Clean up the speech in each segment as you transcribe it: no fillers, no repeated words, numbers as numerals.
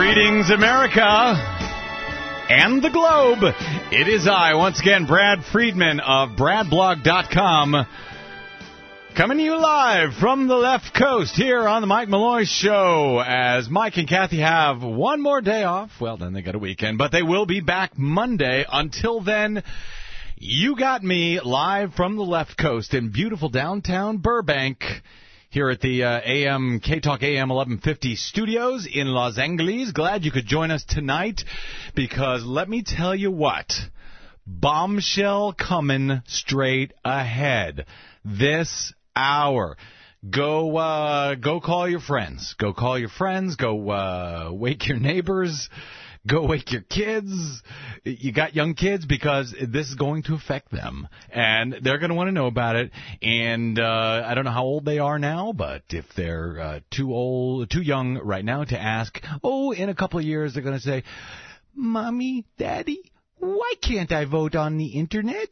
Greetings, America and the globe. It is I, once again, Brad Friedman of BradBlog.com, coming to you live from the left coast here on the Mike Malloy Show, as Mike and Kathy have one more day off. Well, then they got a weekend, but they will be back Monday. Until then, you got me live from the left coast in beautiful downtown Burbank, here at the AM K-Talk AM 1150 studios in Los Angeles. Glad you could join us tonight, because let me tell you what, bombshell coming straight ahead this hour. Go call your friends. Go call your friends. Go wake your neighbors. Go wake your kids. You got young kids, because this is going to affect them, and they're going to want to know about it. And I don't know how old they are now, but if they're too young right now to ask, in a couple of years they're going to say, "Mommy, Daddy, why can't I vote on the internet?"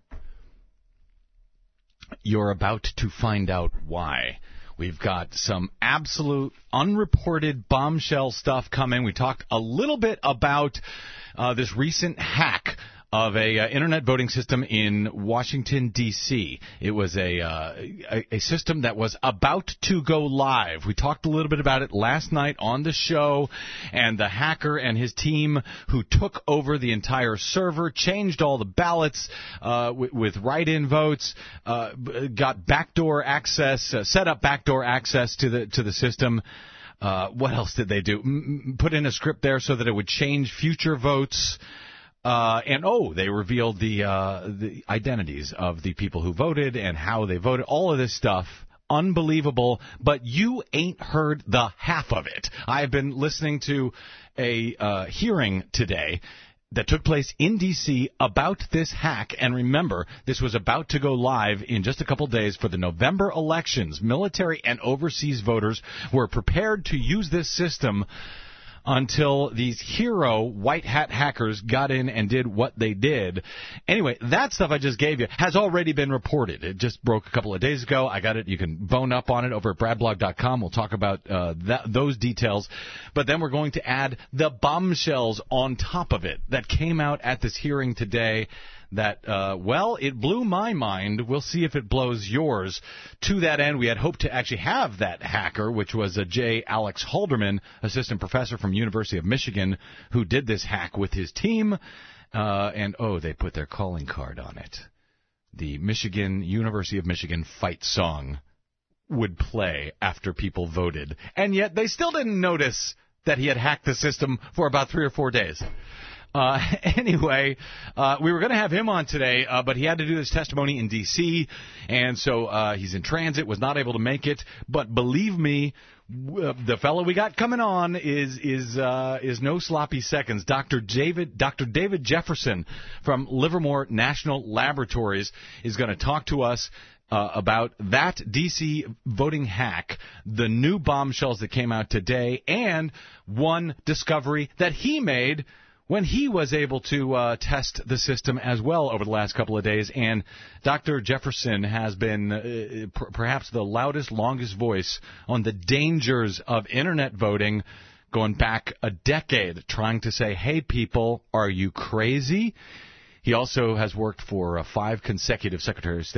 You're about to find out why. We've got some absolute unreported bombshell stuff coming. We talked a little bit about this recent hack of a internet voting system in Washington, D.C. It was a system that was about to go live. We talked a little bit about it last night on the show, and the hacker and his team who took over the entire server, changed all the ballots with write-in votes, got backdoor access, set up backdoor access to the system. What else did they do? Put in a script there so that it would change future votes. They revealed the identities of the people who voted and how they voted. All of this stuff, unbelievable, but you ain't heard the half of it. I've been listening to a hearing today that took place in D.C. about this hack. And remember, this was about to go live in just a couple days for the November elections. Military and overseas voters were prepared to use this system until these hero white hat hackers got in and did what they did. Anyway, that stuff I just gave you has already been reported. It just broke a couple of days ago. I got it. You can bone up on it over at BradBlog.com. We'll talk about those details. But then we're going to add the bombshells on top of it that came out at this hearing today. That, it blew my mind. We'll see if it blows yours. To that end, we had hoped to actually have that hacker, which was J. Alex Halderman, assistant professor from University of Michigan, who did this hack with his team. They put their calling card on it. The University of Michigan fight song would play after people voted. And yet they still didn't notice that he had hacked the system for about 3 or 4 days. Anyway, we were going to have him on today, but he had to do his testimony in D.C., and so he's in transit, was not able to make it. But believe me, the fellow we got coming on is no sloppy seconds. Dr. David Jefferson from Livermore National Laboratories is going to talk to us about that D.C. voting hack, the new bombshells that came out today, and one discovery that he made when he was able to test the system as well over the last couple of days. And Dr. Jefferson has been perhaps the loudest, longest voice on the dangers of Internet voting, going back a decade, trying to say, hey, people, are you crazy? He also has worked for 5 consecutive Secretaries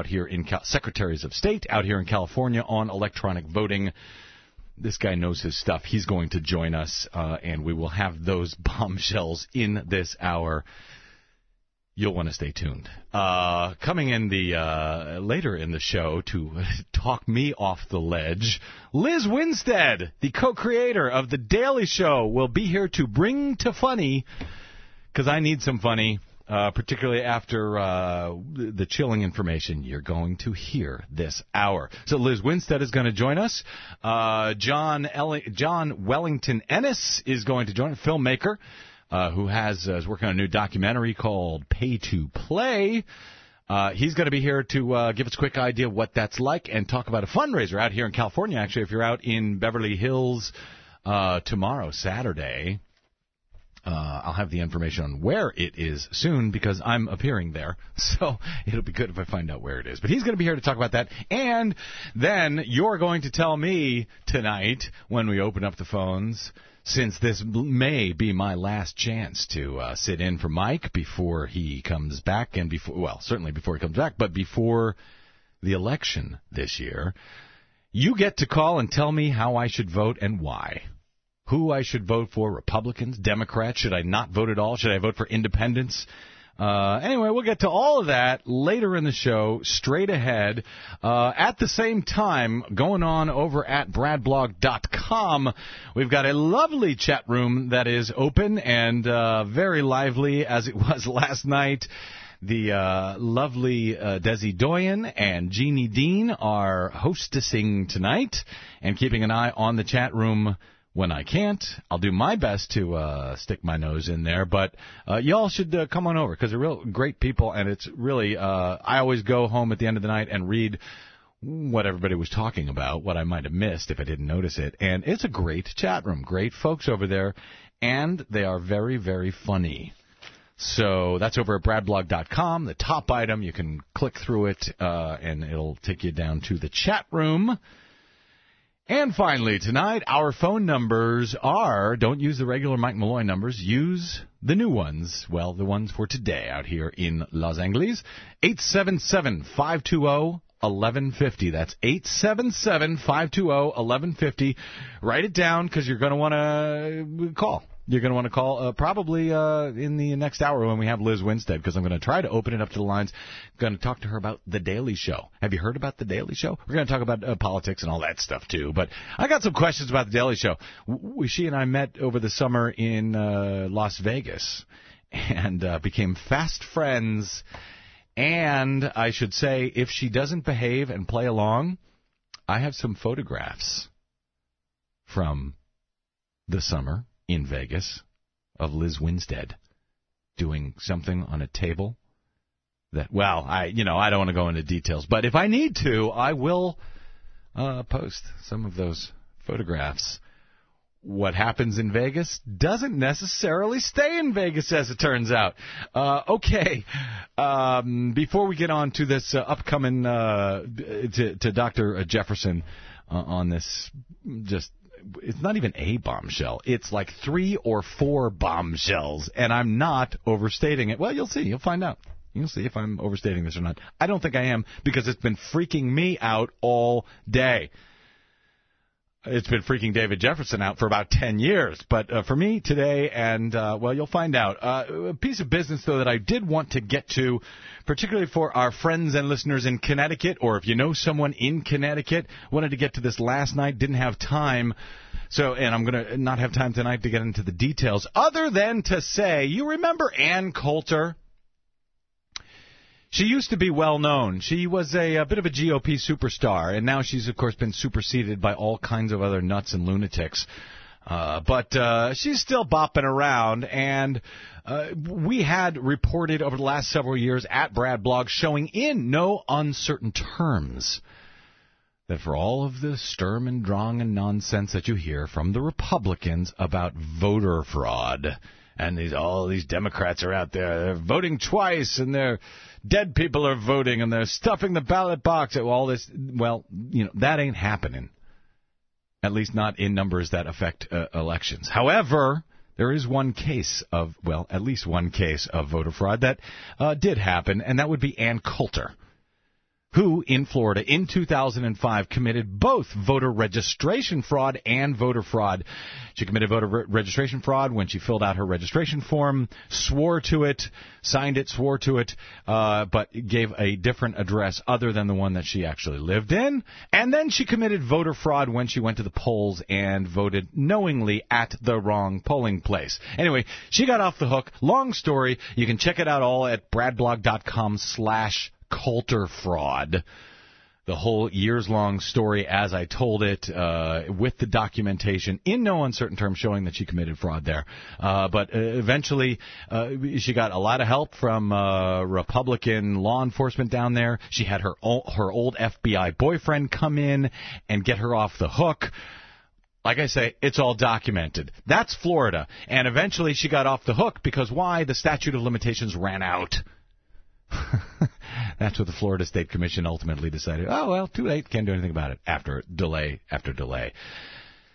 of State out here in California on electronic voting. This guy knows his stuff. He's going to join us, and we will have those bombshells in this hour. You'll want to stay tuned. Coming in the later in the show to talk me off the ledge, Liz Winstead, the co-creator of The Daily Show, will be here to bring to funny, because I need some funny. Particularly after the chilling information you're going to hear this hour. So Liz Winstead is going to join us. John Wellington Ennis is going to join, a filmmaker who is working on a new documentary called Pay to Play. He's going to be here to give us a quick idea of what that's like and talk about a fundraiser out here in California. Actually, if you're out in Beverly Hills tomorrow, Saturday, I'll have the information on where it is soon, because I'm appearing there. So it'll be good if I find out where it is. But he's going to be here to talk about that. And then you're going to tell me tonight, when we open up the phones, since this may be my last chance to sit in for Mike before he comes back, and certainly before he comes back, but before the election this year, you get to call and tell me how I should vote and why. Who I should vote for, Republicans, Democrats, should I not vote at all? Should I vote for independents? Anyway, we'll get to all of that later in the show, straight ahead. At the same time, going on over at bradblog.com, we've got a lovely chat room that is open and very lively as it was last night. The lovely Desi Doyen and Jeannie Dean are hostessing tonight and keeping an eye on the chat room. When I can't, I'll do my best to stick my nose in there. But y'all should come on over because they're real great people, and it's really I always go home at the end of the night and read what everybody was talking about, what I might have missed if I didn't notice it. And it's a great chat room, great folks over there, and they are very, very funny. So that's over at bradblog.com. The top item, you can click through it, and it'll take you down to the chat room. And finally, tonight, our phone numbers are, don't use the regular Mike Malloy numbers, use the new ones, well, the ones for today out here in Los Angeles, 877-520-1150. That's 877-520-1150. Write it down because you're going to want to call. You're going to want to call probably in the next hour when we have Liz Winstead, because I'm going to try to open it up to the lines. I'm going to talk to her about The Daily Show. Have you heard about The Daily Show? We're going to talk about politics and all that stuff, too. But I got some questions about The Daily Show. She and I met over the summer in Las Vegas and became fast friends. And I should say, if she doesn't behave and play along, I have some photographs from the summer in Vegas of Liz Winstead doing something on a table that, well, I don't want to go into details, but if I need to, I will post some of those photographs. What happens in Vegas doesn't necessarily stay in Vegas, as it turns out. Okay, before we get on to this upcoming to Dr. Jefferson on this just... It's not even a bombshell. It's like 3 or 4 bombshells, and I'm not overstating it. Well, you'll see. You'll find out. You'll see if I'm overstating this or not. I don't think I am, because it's been freaking me out all day. It's been freaking David Jefferson out for about 10 years. But for me today, and, well, you'll find out. A piece of business, though, that I did want to get to, particularly for our friends and listeners in Connecticut, or if you know someone in Connecticut, wanted to get to this last night, didn't have time. And I'm going to not have time tonight to get into the details, other than to say, you remember Ann Coulter? She used to be well known. She was a bit of a GOP superstar, and now she's, of course, been superseded by all kinds of other nuts and lunatics. But she's still bopping around, and we had reported over the last several years at Brad Blog, showing in no uncertain terms that for all of the Sturm and Drang and nonsense that you hear from the Republicans about voter fraud, and all these Democrats are out there, they're voting twice, and they're dead people are voting, and they're stuffing the ballot box. All this, well, that ain't happening. At least not in numbers that affect elections. However, there is one case of, well, at least one case of voter fraud that did happen, and that would be Ann Coulter, who, in Florida, in 2005, committed both voter registration fraud and voter fraud. She committed voter registration fraud when she filled out her registration form, swore to it, signed it, swore to it, but gave a different address other than the one that she actually lived in. And then she committed voter fraud when she went to the polls and voted knowingly at the wrong polling place. Anyway, she got off the hook. Long story. You can check it out all at bradblog.com/Coulter fraud. The whole years-long story as I told it, with the documentation in no uncertain terms showing that she committed fraud there. But eventually she got a lot of help from Republican law enforcement down there. She had her old FBI boyfriend come in and get her off the hook. Like I say, it's all documented. That's Florida. And eventually she got off the hook because why? The statute of limitations ran out. That's what the Florida State Commission ultimately decided. Oh, well, too late. Can't do anything about it after delay after delay.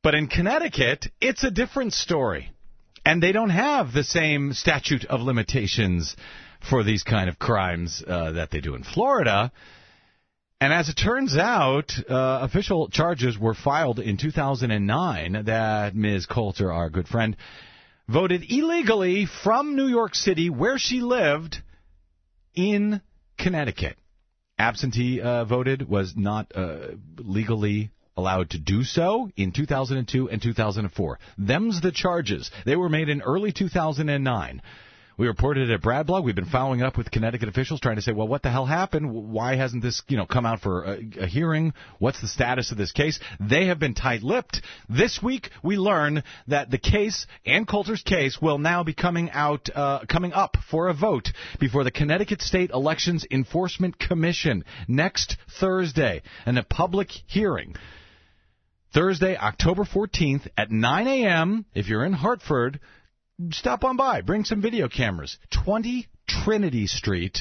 But in Connecticut, it's a different story. And they don't have the same statute of limitations for these kind of crimes that they do in Florida. And as it turns out, official charges were filed in 2009 that Ms. Coulter, our good friend, voted illegally from New York City, where she lived, in Connecticut. Absentee voted, was not legally allowed to do so in 2002 and 2004. Them's the charges. They were made in early 2009. We reported it at Brad Blog. We've been following up with Connecticut officials trying to say, well, what the hell happened? Why hasn't this, come out for a hearing? What's the status of this case? They have been tight-lipped. This week, we learn that the case, Ann Coulter's case, will now be coming up for a vote before the Connecticut State Elections Enforcement Commission next Thursday, and a public hearing. Thursday, October 14th at 9 a.m. If you're in Hartford, stop on by. Bring some video cameras. 20 Trinity Street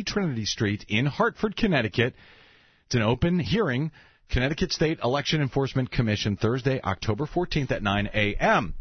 in Hartford, Connecticut. It's an open hearing. Connecticut State Election Enforcement Commission, Thursday, October 14th at 9 a.m.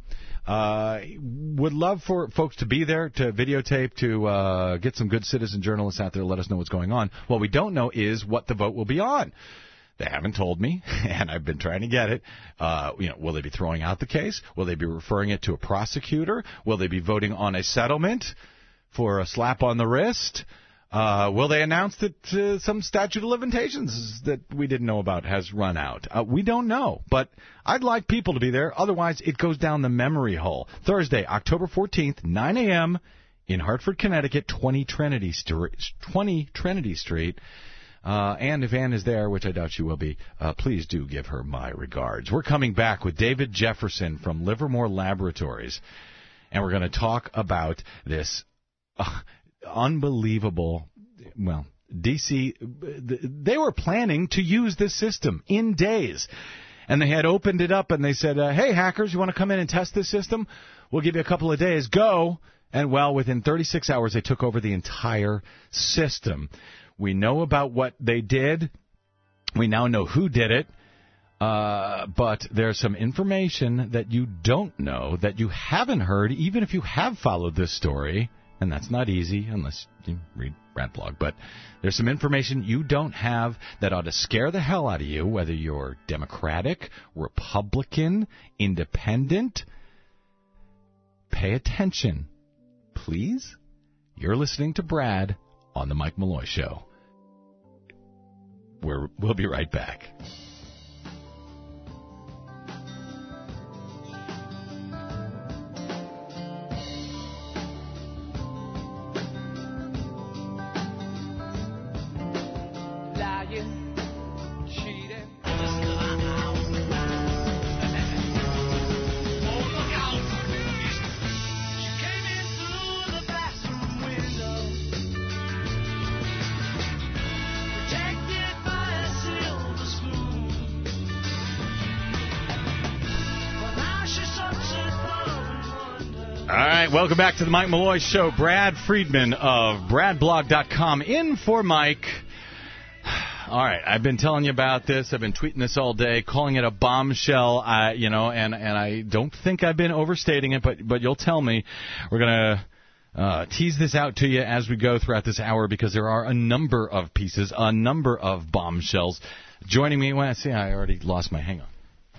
Would love for folks to be there, to videotape, to get some good citizen journalists out there to let us know what's going on. What we don't know is what the vote will be on. They haven't told me, and I've been trying to get it. Will they be throwing out the case? Will they be referring it to a prosecutor? Will they be voting on a settlement for a slap on the wrist? Will they announce that some statute of limitations that we didn't know about has run out? We don't know, but I'd like people to be there. Otherwise, it goes down the memory hole. Thursday, October 14th, 9 a.m. in Hartford, Connecticut, 20 Trinity Street. And if Ann is there, which I doubt she will be, please do give her my regards. We're coming back with David Jefferson from Livermore Laboratories, and we're going to talk about this unbelievable, D.C., they were planning to use this system in days, and they had opened it up, and they said, hey, hackers, you want to come in and test this system? We'll give you a couple of days. Go. And, within 36 hours, they took over the entire system. We know about what they did. We now know who did it. But there's some information that you don't know, that you haven't heard, even if you have followed this story. And that's not easy unless you read Brad Blog. But there's some information you don't have that ought to scare the hell out of you, whether you're Democratic, Republican, Independent. Pay attention, please. You're listening to Brad on The Mike Malloy Show. We'll be right back. Welcome back to the Mike Malloy Show. Brad Friedman of BradBlog.com in for Mike. All right, I've been telling you about this. I've been tweeting this all day, calling it a bombshell. And I don't think I've been overstating it, but you'll tell me. We're gonna tease this out to you as we go throughout this hour, because there are a number of pieces, a number of bombshells. Joining me, I already lost my. Hang on.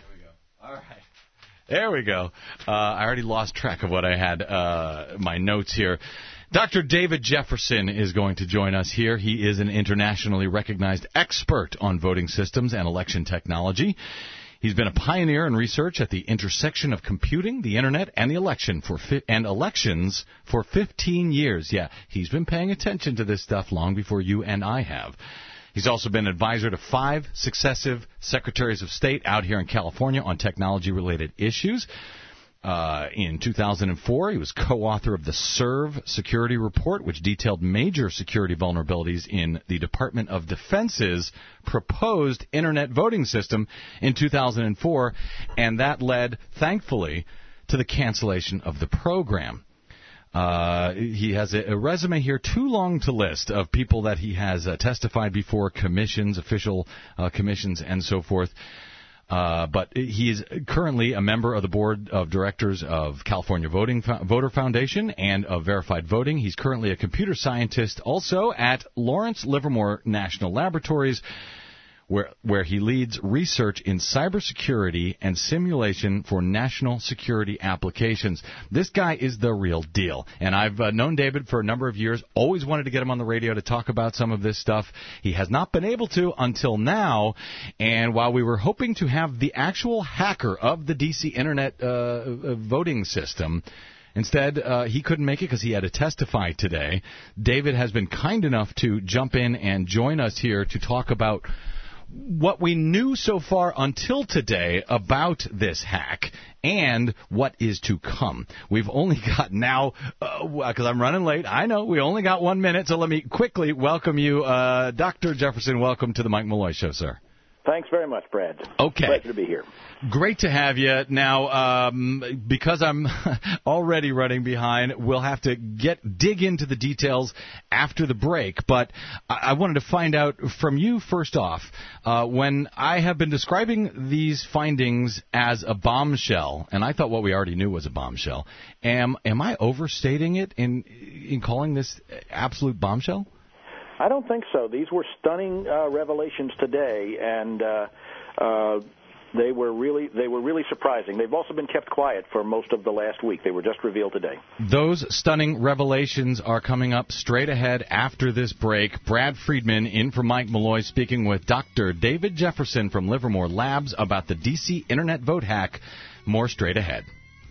There we go. I already lost track of what I had, my notes here. Dr. David Jefferson is going to join us here. He is an internationally recognized expert on voting systems and election technology. He's been a pioneer in research at the intersection of computing, the Internet, and the elections for 15 years. Yeah, he's been paying attention to this stuff long before you and I have. He's also been advisor to 5 successive secretaries of state out here in California on technology-related issues. In 2004, he was co-author of the SERV Security Report, which detailed major security vulnerabilities in the Department of Defense's proposed Internet voting system in 2004, and that led, thankfully, to the cancellation of the program. He has a resume here too long to list of people that he has testified before commissions, official commissions, and so forth. But he is currently a member of the board of directors of California Voter Foundation and of Verified Voting. He's currently a computer scientist also at Lawrence Livermore National Laboratories, where he leads research in cybersecurity and simulation for national security applications. This guy is the real deal. And I've known David for a number of years, always wanted to get him on the radio to talk about some of this stuff. He has not been able to until now. And while we were hoping to have the actual hacker of the D.C. Internet voting system, instead, he couldn't make it because he had to testify today. David has been kind enough to jump in and join us here to talk about what we knew so far until today about this hack and what is to come. We've only got now, because I'm running late, I know, we only got 1 minute, so let me quickly welcome you. Dr. Jefferson, welcome to the Mike Malloy Show, sir. Thanks very much, Brad. Okay. Pleasure to be here. Great to have you. Now, because I'm already running behind, we'll have to dig into the details after the break. But I wanted to find out from you first off, when I have been describing these findings as a bombshell, and I thought what we already knew was a bombshell, am I overstating it in calling this absolute bombshell? I don't think so. These were stunning revelations today, and they were really surprising. They've also been kept quiet for most of the last week. They were just revealed today. Those stunning revelations are coming up straight ahead after this break. Brad Friedman in for Mike Malloy, speaking with Dr. David Jefferson from Livermore Labs about the D.C. Internet vote hack. More straight ahead.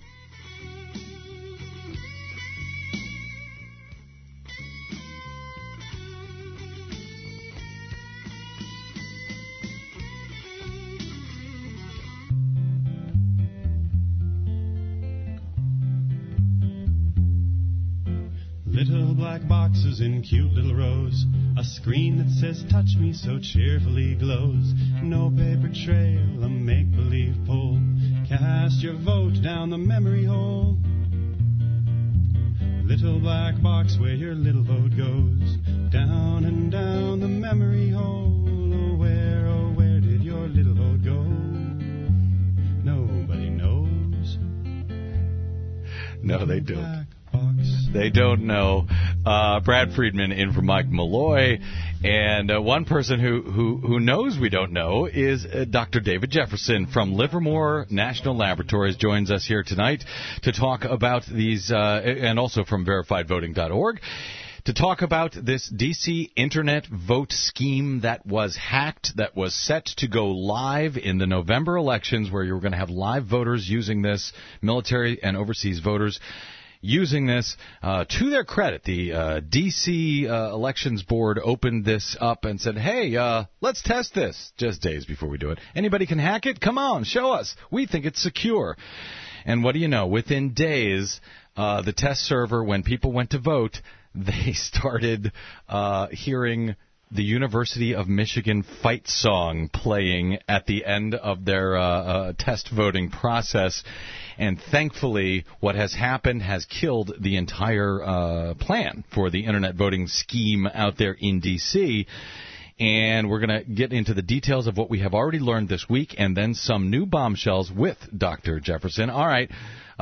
Little black boxes in cute little rows. A screen that says touch me so cheerfully glows. No paper trail, a make-believe poll. Cast your vote down the memory hole. Little black box where your little vote goes. Down and down the memory hole. Oh, where did your little vote go? Nobody knows. No, they don't. They don't know. Brad Friedman in for Mike Malloy. And one person who knows we don't know is Dr. David Jefferson from Livermore National Laboratories joins us here tonight to talk about these, and also from verifiedvoting.org, to talk about this D.C. Internet vote scheme that was hacked, that was set to go live in the November elections, where you were going to have live voters using this, military and overseas voters using this. To their credit, the D.C. Elections Board opened this up and said, hey, let's test this just days before we do it. Anybody can hack it? Come on, show us. We think it's secure. And what do you know? Within days, the test server, when people went to vote, they started hearing the University of Michigan fight song playing at the end of their test voting process. And thankfully, what has happened has killed the entire plan for the Internet voting scheme out there in D.C., and we're going to get into the details of what we have already learned this week and then some new bombshells with Dr. Jefferson. All right.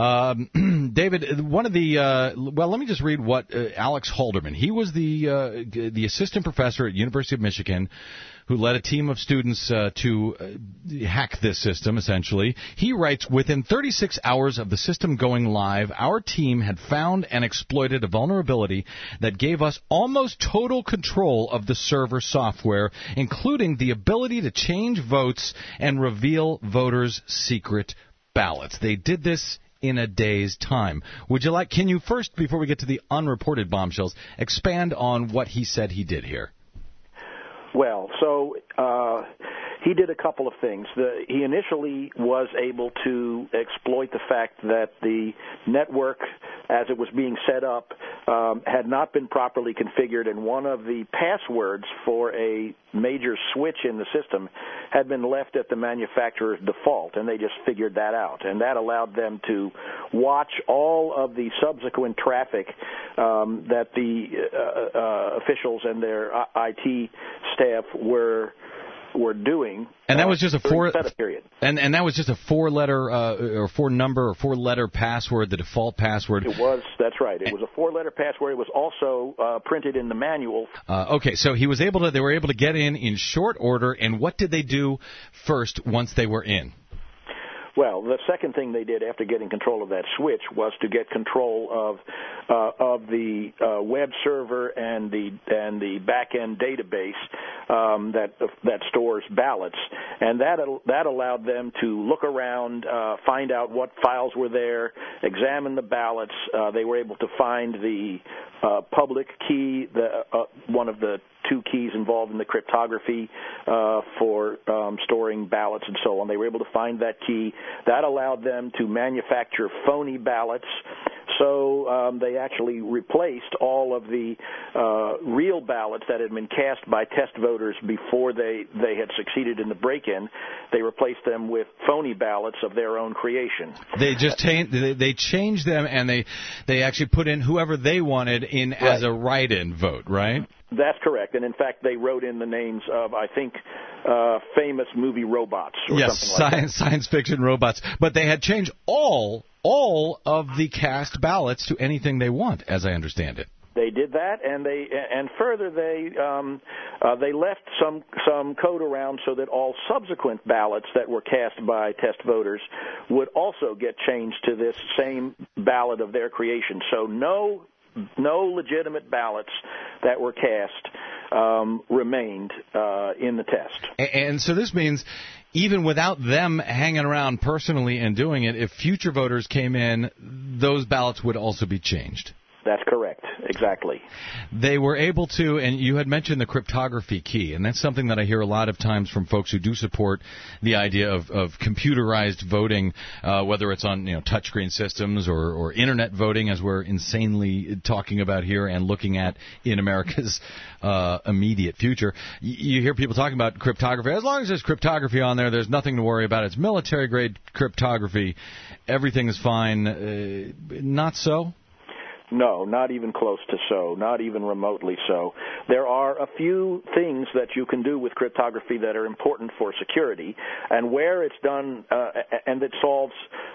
David, one of the well, let me just read what Alex Halderman. He was the assistant professor at University of Michigan who led a team of students to hack this system, essentially. He writes, within 36 hours of the system going live, our team had found and exploited a vulnerability that gave us almost total control of the server software, including the ability to change votes and reveal voters' secret ballots. They did this in a day's time. Can you first, before we get to the unreported bombshells, expand on what he said he did here? Well, so he did a couple of things. He initially was able to exploit the fact that the network, as it was being set up, had not been properly configured, and one of the passwords for a major switch in the system had been left at the manufacturer's default, and they just figured that out. And that allowed them to watch all of the subsequent traffic that the officials and their IT staff were were doing. And that was just a period. And that was just a four-letter or four-number or four-letter password, the default password. It was. That's right. It was a four-letter password. It was also printed in the manual. Okay, so they were able to get in short order. And what did they do first once they were in? Well, the second thing they did after getting control of that switch was to get control of the web server and the back-end database that stores ballots, and that allowed them to look around, find out what files were there, examine the ballots. They were able to find the public key, one of the two keys involved in the cryptography for storing ballots and so on. They were able to find that key. That allowed them to manufacture phony ballots. So they actually replaced all of the real ballots that had been cast by test voters before they had succeeded in the break-in. They replaced them with phony ballots of their own creation. They just they changed them, and they actually put in whoever they wanted in as a write-in vote, right? That's correct. And in fact, they wrote in the names of, I think, famous movie robots or something like that. Science fiction robots. But they had changed all of the cast ballots to anything they want, as I understand it. They did that, and further they left some code around so that all subsequent ballots that were cast by test voters would also get changed to this same ballot of their creation. So no legitimate ballots that were cast remained in the test. And so this means even without them hanging around personally and doing it, if future voters came in, those ballots would also be changed. That's correct. Exactly. They were able to, and you had mentioned the cryptography key, and that's something that I hear a lot of times from folks who do support the idea of computerized voting, whether it's on touchscreen systems or internet voting, as we're insanely talking about here and looking at in America's immediate future. You hear people talking about cryptography. As long as there's cryptography on there, there's nothing to worry about. It's military-grade cryptography. Everything is fine. Not so? No, not even close to so, not even remotely so. There are a few things that you can do with cryptography that are important for security, and where it's done and it solves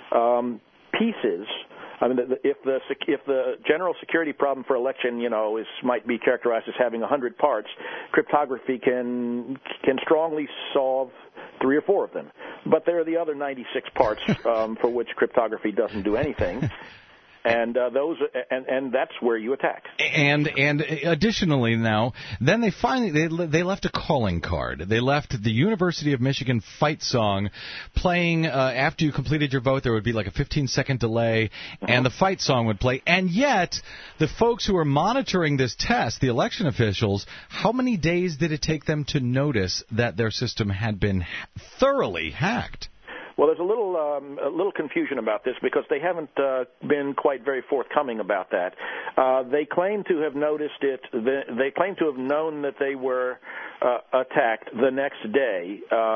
pieces. I mean, if the general security problem for election, might be characterized as having 100 parts, cryptography can strongly solve 3 or 4 of them. But there are the other 96 parts for which cryptography doesn't do anything. And that's where you attack. And additionally now, then they left a calling card. They left the University of Michigan fight song playing after you completed your vote. There would be like a 15-second delay, and the fight song would play. And yet, the folks who are monitoring this test, the election officials, how many days did it take them to notice that their system had been thoroughly hacked? Well, there's a little confusion about this because they haven't been quite very forthcoming about that. They claim to have noticed it. They claim to have known that they were attacked the next day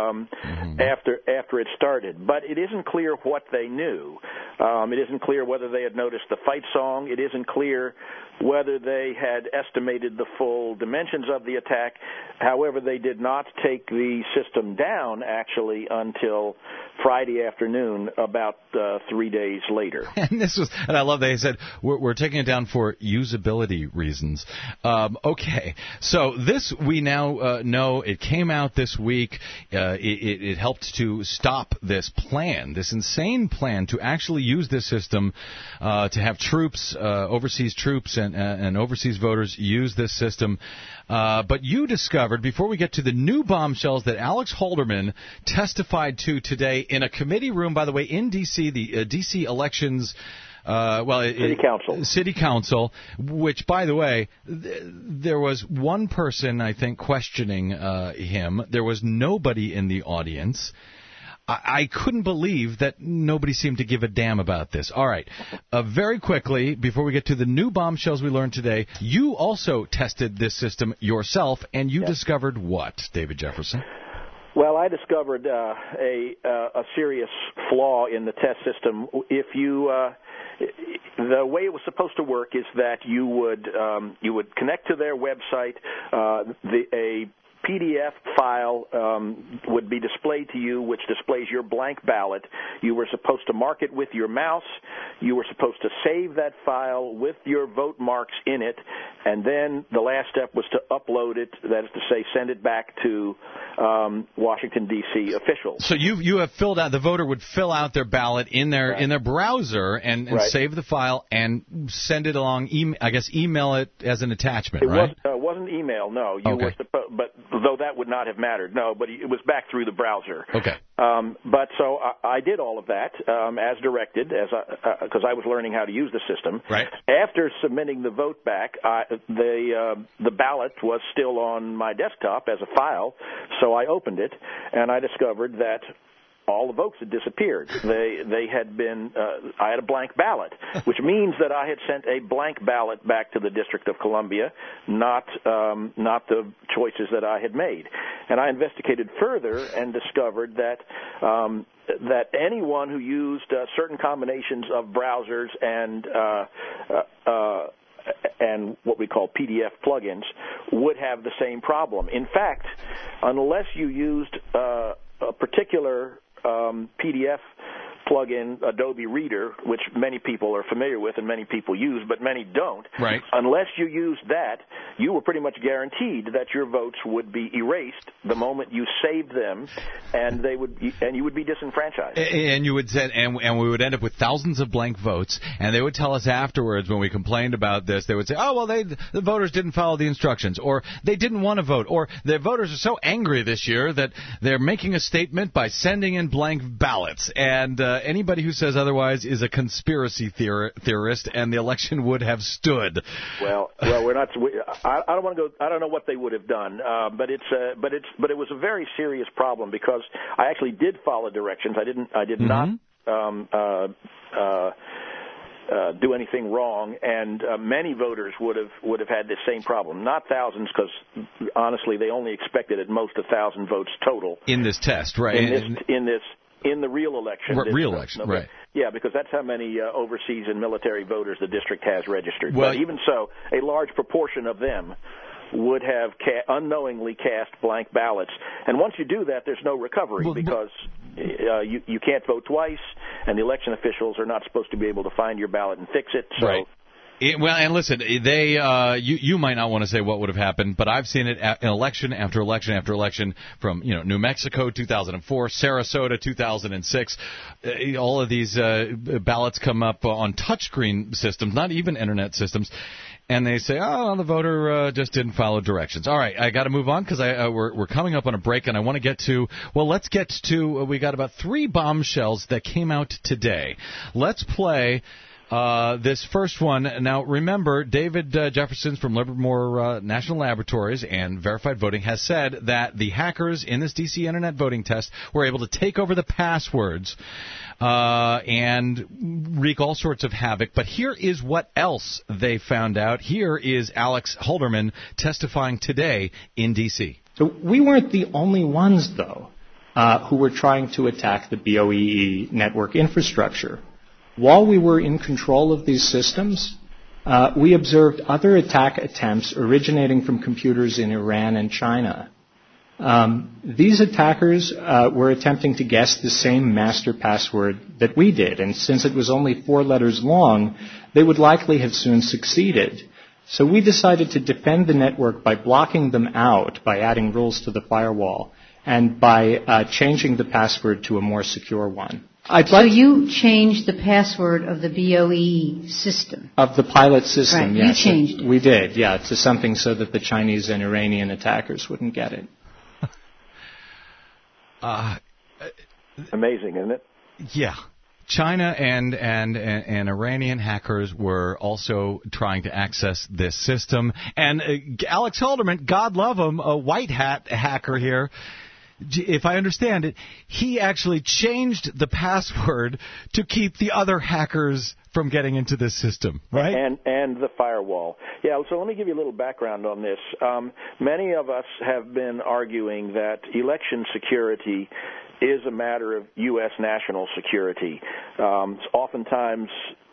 after it started. But it isn't clear what they knew. It isn't clear whether they had noticed the fight song. It isn't clear whether they had estimated the full dimensions of the attack. However, they did not take the system down, actually, until Friday afternoon, about 3 days later. And I love that they said, we're taking it down for usability reasons. Okay, so this we now know. It came out this week. It helped to stop this plan, this insane plan to actually use this system to have troops, overseas troops and overseas voters use this system. But you discovered, before we get to the new bombshells that Alex Halderman testified to today in a committee room, by the way, in D.C., the D.C. elections, City Council, which, by the way, there was one person, I think, questioning him. There was nobody in the audience. I couldn't believe that nobody seemed to give a damn about this. All right. Very quickly, before we get to the new bombshells we learned today, you also tested this system yourself, and you discovered what, David Jefferson? Well, I discovered a serious flaw in the test system. If you the way it was supposed to work is that you would connect to their website. A PDF file would be displayed to you, which displays your blank ballot. You were supposed to mark it with your mouse. You were supposed to save that file with your vote marks in it, and then the last step was to upload it, that is to say, send it back to Washington, D.C. officials. So you have filled out, the voter would fill out their ballot in their browser and save the file and send it along, email it as an attachment, right? It wasn't email, no. You were supposed, but though that would not have mattered, no, but it was back through the browser. Okay. But so I did all of that as directed, because I was learning how to use the system. Right. After submitting the vote back, the ballot was still on my desktop as a file, so I opened it, and I discovered that all the votes had disappeared. They had been. I had a blank ballot, which means that I had sent a blank ballot back to the District of Columbia, not the choices that I had made. And I investigated further and discovered that that anyone who used certain combinations of browsers and what we call PDF plugins would have the same problem. In fact, unless you used a particular PDF plugin, Adobe Reader, which many people are familiar with and many people use, but many don't. Right. Unless you used that, you were pretty much guaranteed that your votes would be erased the moment you saved them, and you would be disenfranchised. And you would say, and we would end up with thousands of blank votes, and they would tell us afterwards when we complained about this, they would say, oh, well, the voters didn't follow the instructions, or they didn't want to vote, or the voters are so angry this year that they're making a statement by sending in blank ballots. And anybody who says otherwise is a conspiracy theorist, and the election would have stood. Well, we're not. I don't want to go. I don't know what they would have done, but it was a very serious problem because I actually did follow directions. I did not do anything wrong, and many voters would have had the same problem. Not thousands, because honestly, they only expected at most 1,000 votes total in this test, right? In the real election. Right. Yeah, because that's how many overseas and military voters the district has registered. Well, but even so, a large proportion of them would have unknowingly cast blank ballots. And once you do that, there's no recovery because you can't vote twice, and the election officials are not supposed to be able to find your ballot and fix it. So. Right. Well, and listen, you might not want to say what would have happened, but I've seen it in election after election after election from, New Mexico 2004, Sarasota 2006. All of these ballots come up on touchscreen systems, not even internet systems. And they say, oh, the voter just didn't follow directions. All right, I got to move on because we're coming up on a break, and I want to get to, we got about 3 bombshells that came out today. Let's play this first one. Now, remember, David Jefferson from Livermore National Laboratories and Verified Voting has said that the hackers in this D.C. Internet voting test were able to take over the passwords and wreak all sorts of havoc. But here is what else they found out. Here is Alex Halderman testifying today in D.C. So we weren't the only ones, though, who were trying to attack the BOEE network infrastructure. While we were in control of these systems, we observed other attack attempts originating from computers in Iran and China. These attackers were attempting to guess the same master password that we did, and since it was only 4 letters long, they would likely have soon succeeded. So we decided to defend the network by blocking them out, by adding rules to the firewall, and by changing the password to a more secure one. So you changed the password of the BOE system? Of the pilot system, right, yes. You changed it. We did, yeah, to something so that the Chinese and Iranian attackers wouldn't get it. Amazing, isn't it? Yeah. China and Iranian hackers were also trying to access this system. And Alex Halderman, God love him, a white hat hacker here, if I understand it, he actually changed the password to keep the other hackers from getting into this system, right? And the firewall. Yeah, so let me give you a little background on this. Many of us have been arguing that election security is a matter of U.S. national security. Oftentimes,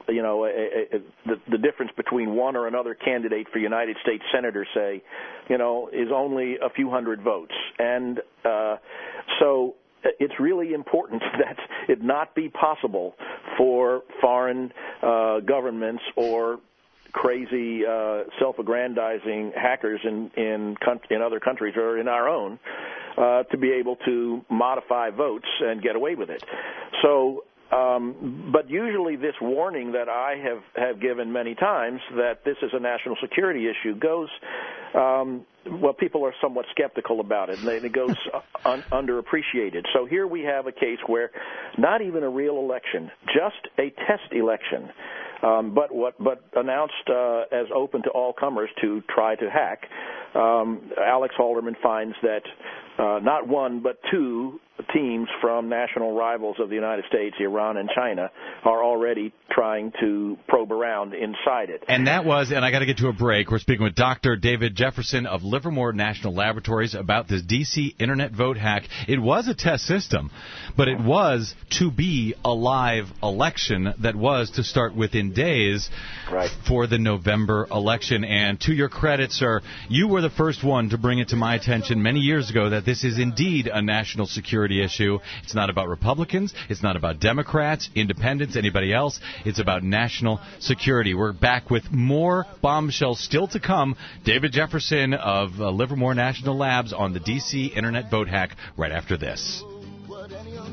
the difference between one or another candidate for United States Senator, say, is only a few hundred votes. And so it's really important that it not be possible for foreign governments or crazy self-aggrandizing hackers in other countries or in our own to be able to modify votes and get away with it. So, but usually this warning that I have given many times that this is a national security issue goes, well, people are somewhat skeptical about it, and it goes underappreciated. So here we have a case where not even a real election, just a test election, but announced as open to all comers to try to hack. Alex Halderman finds that not one but two teams from national rivals of the United States, Iran and China, are already trying to probe around inside it. And that was, and I got to get to a break, we're speaking with Dr. David Jefferson of Livermore National Laboratories about this D.C. Internet vote hack. It was a test system, but it was to be a live election that was to start within days for the November election. And to your credit, sir, you were the first one to bring it to my attention many years ago that this is indeed a national security issue. It's not about Republicans. It's not about Democrats, independents, anybody else. It's about national security. We're back with more bombshells still to come. David Jefferson of Livermore National Labs on the D.C. Internet vote hack right after this. What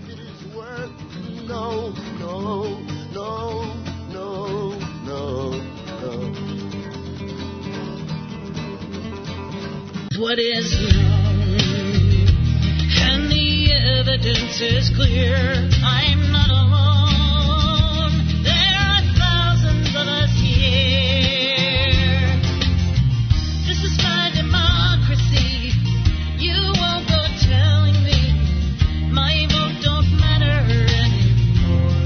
is known, and the evidence is clear. I'm not alone. There are thousands of us here. This is my democracy. You won't go telling me my vote don't matter anymore,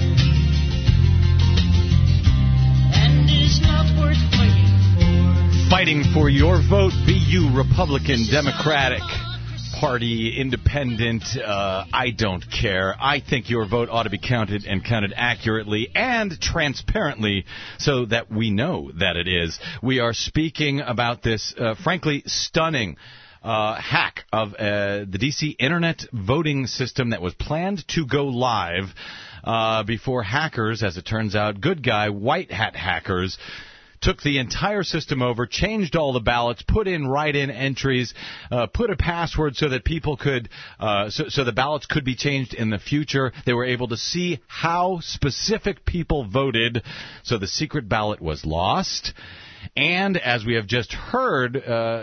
and is not worth fighting for. Fighting for your vote, be you Republican, Democratic Party, Independent, I don't care. I think your vote ought to be counted and counted accurately and transparently so that we know that it is. We are speaking about this, frankly, stunning hack of the D.C. Internet voting system that was planned to go live before hackers, as it turns out, good guy, white hat hackers, took the entire system over, changed all the ballots, put in write-in entries, put a password so that people could, so the ballots could be changed in the future. They were able to see how specific people voted, so the secret ballot was lost. And as we have just heard,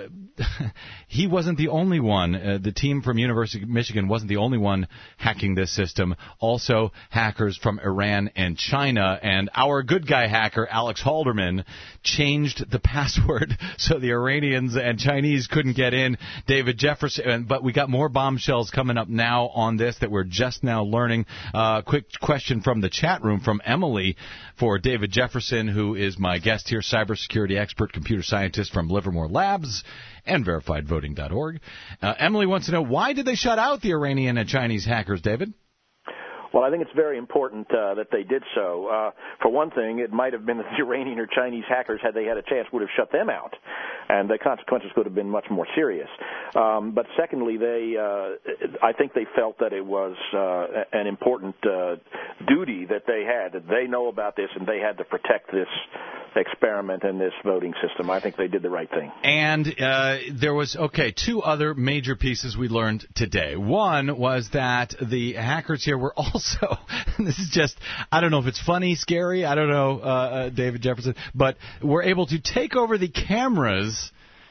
he wasn't the only one. The team from University of Michigan wasn't the only one hacking this system. Also, hackers from Iran and China. And our good guy hacker, Alex Halderman, changed the password so the Iranians and Chinese couldn't get in. David Jefferson, but we got more bombshells coming up now on this that we're just now learning. Quick question from the chat room from Emily for David Jefferson, who is my guest here, cybersecurity expert, computer scientist from Livermore Labs and verifiedvoting.org. Emily wants to know, why did they shut out the Iranian and Chinese hackers, David? Well, I think it's very important that they did so. For one thing, it might have been that the Iranian or Chinese hackers, had they had a chance, would have shut them out, and the consequences could have been much more serious. But secondly, I think they felt that it was an important duty that they had, that they know about this and they had to protect this experiment and this voting system. I think they did the right thing. And there was, two other major pieces we learned today. One was that the hackers here were also, this is just, I don't know if it's funny, scary, I don't know, David Jefferson, but were able to take over the cameras,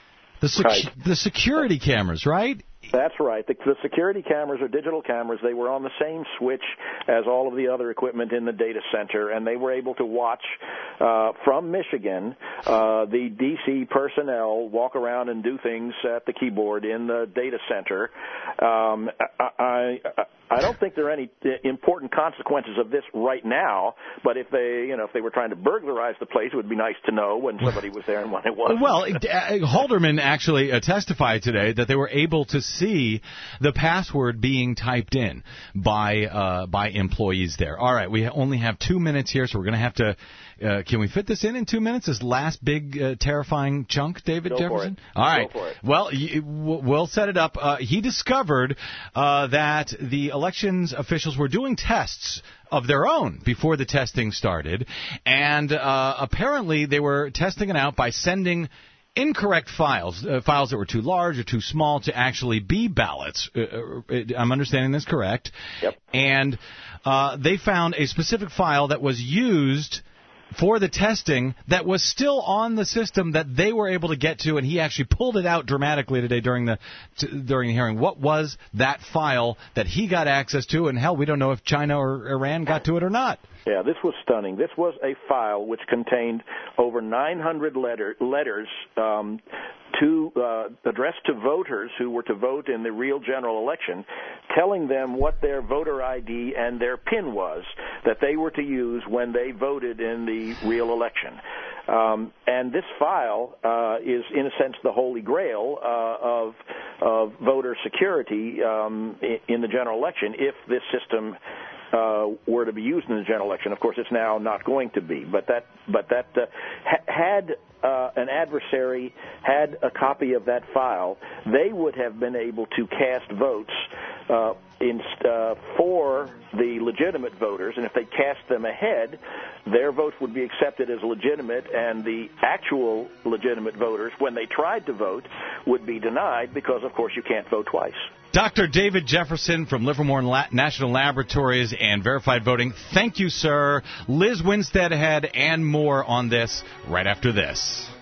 the security cameras, right? That's right. The security cameras are digital cameras. They were on the same switch as all of the other equipment in the data center, and they were able to watch from Michigan the D.C. personnel walk around and do things at the keyboard in the data center. I don't think there are any important consequences of this right now, but if they were trying to burglarize the place, it would be nice to know when somebody was there and when it wasn't. Well, Halderman actually testified today that they were able to see the password being typed in by employees there. All right, we only have 2 minutes here, so we're going to have to Can we fit this in 2 minutes? This last big, terrifying chunk, David Jefferson? For it. All right. Go for it. Well, we'll set it up. He discovered that the elections officials were doing tests of their own before the testing started, and apparently they were testing it out by sending incorrect files that were too large or too small to actually be ballots. I'm understanding this correct. Yep. And they found a specific file that was used for the testing that was still on the system that they were able to get to, and he actually pulled it out dramatically today during the hearing. What was that file that he got access to? And hell, we don't know if China or Iran got to it or not. Yeah, this was stunning. This was a file which contained over 900 letters addressed to voters who were to vote in the real general election, telling them what their voter ID and their PIN was that they were to use when they voted in the real election. And this file is, in a sense, the holy grail of voter security in the general election if this system were to be used in the general election. Of course, it's now not going to be. But had an adversary had a copy of that file, they would have been able to cast votes for the legitimate voters, and if they cast them ahead, their votes would be accepted as legitimate, and the actual legitimate voters, when they tried to vote, would be denied because, of course, you can't vote twice. Dr. David Jefferson from Livermore National Laboratories and Verified Voting, thank you, sir. Liz Winstead ahead and more on this right after this.